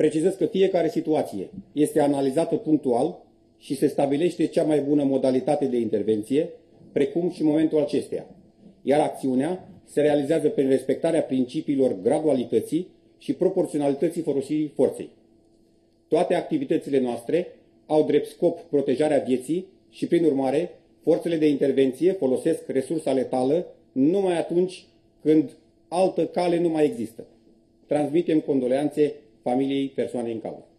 Precizez că fiecare situație este analizată punctual și se stabilește cea mai bună modalitate de intervenție, precum și momentul acesteia, iar acțiunea se realizează prin respectarea principiilor gradualității și proporționalității folosirii forței. Toate activitățile noastre au drept scop protejarea vieții și, prin urmare, forțele de intervenție folosesc resursa letală numai atunci când altă cale nu mai există. Transmitem condoleanțe familiei persoanei în cauză.